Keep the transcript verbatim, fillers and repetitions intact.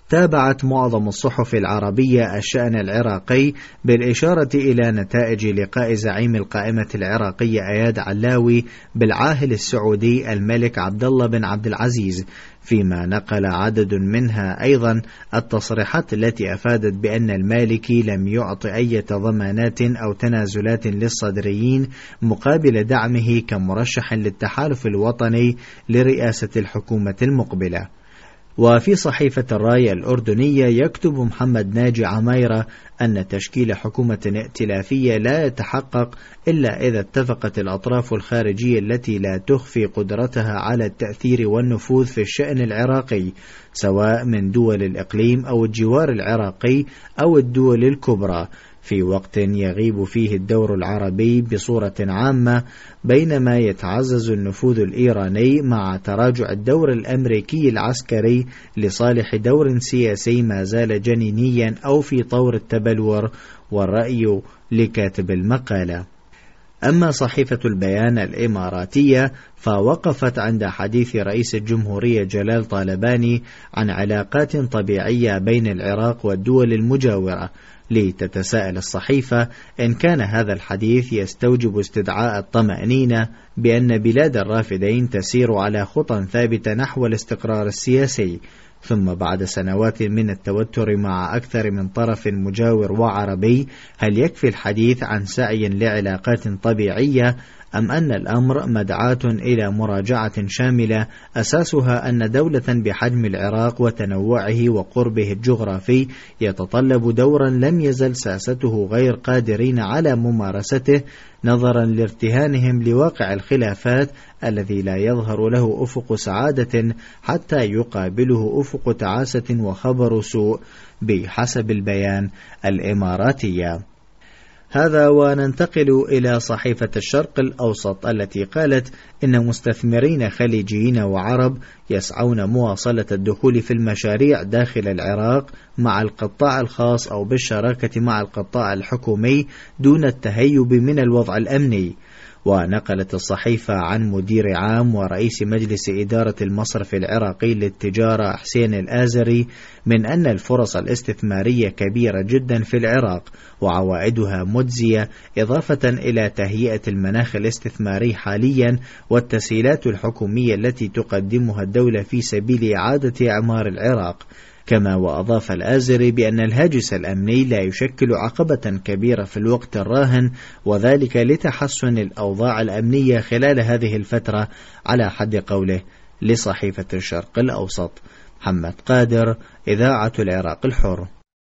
تابعت معظم الصحف العربية الشأن العراقي بالإشارة إلى نتائج لقاء زعيم القائمة العراقية أياد علاوي بالعاهل السعودي الملك عبد الله بن عبد العزيز، فيما نقل عدد منها أيضا التصريحات التي أفادت بأن المالكي لم يعط أي ضمانات أو تنازلات للصدريين مقابل دعمه كمرشح للتحالف الوطني لرئاسة الحكومة المقبلة. وفي صحيفة الراية الأردنية يكتب محمد ناجي عميرة أن تشكيل حكومة ائتلافية لا يتحقق إلا إذا اتفقت الأطراف الخارجية التي لا تخفي قدرتها على التأثير والنفوذ في الشأن العراقي، سواء من دول الإقليم أو الجوار العراقي أو الدول الكبرى، في وقت يغيب فيه الدور العربي بصورة عامة، بينما يتعزز النفوذ الإيراني مع تراجع الدور الأمريكي العسكري لصالح دور سياسي ما زال جنينيا أو في طور التبلور، والرأي لكاتب المقالة. أما صحيفة البيان الإماراتية فوقفت عند حديث رئيس الجمهورية جلال طالباني عن علاقات طبيعية بين العراق والدول المجاورة، لتتساءل الصحيفة إن كان هذا الحديث يستوجب استدعاء الطمأنينة بأن بلاد الرافدين تسير على خطى ثابتة نحو الاستقرار السياسي، ثم بعد سنوات من التوتر مع أكثر من طرف مجاور وعربي، هل يكفي الحديث عن سعي لعلاقات طبيعية، أم أن الأمر مدعاة إلى مراجعة شاملة أساسها أن دولة بحجم العراق وتنوعه وقربه الجغرافي يتطلب دورا لم يزل ساسته غير قادرين على ممارسته، نظرا لارتهانهم لواقع الخلافات الذي لا يظهر له أفق سعادة حتى يقابله أفق تعاسة وخبر سوء بحسب البيان الإماراتية. هذا وننتقل إلى صحيفة الشرق الأوسط التي قالت إن مستثمرين خليجيين وعرب يسعون مواصلة الدخول في المشاريع داخل العراق مع القطاع الخاص أو بالشراكة مع القطاع الحكومي دون التهيب من الوضع الأمني. ونقلت الصحيفة عن مدير عام ورئيس مجلس إدارة المصرف العراقي للتجارة حسين الآزري من أن الفرص الاستثمارية كبيرة جدا في العراق وعوائدها مجزية، إضافة إلى تهيئة المناخ الاستثماري حاليا والتسهيلات الحكومية التي تقدمها الدولة في سبيل إعادة إعمار العراق. كما وأضاف الآزري بأن الهاجس الأمني لا يشكل عقبة كبيرة في الوقت الراهن، وذلك لتحسن الأوضاع الأمنية خلال هذه الفترة، على حد قوله لصحيفة الشرق الأوسط. محمد قادر، إذاعة العراق الحر.